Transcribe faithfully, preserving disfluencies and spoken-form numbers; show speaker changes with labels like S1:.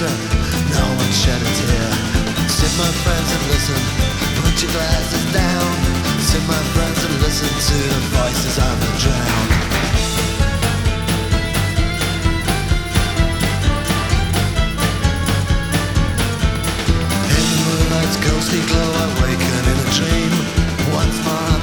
S1: orchestra, no one shed a tear. Sit my friends and listen, put your glasses down. Sit my friends and listen to the voices of the drowned. In the moonlight's ghostly glow, I waken in a dream. Once more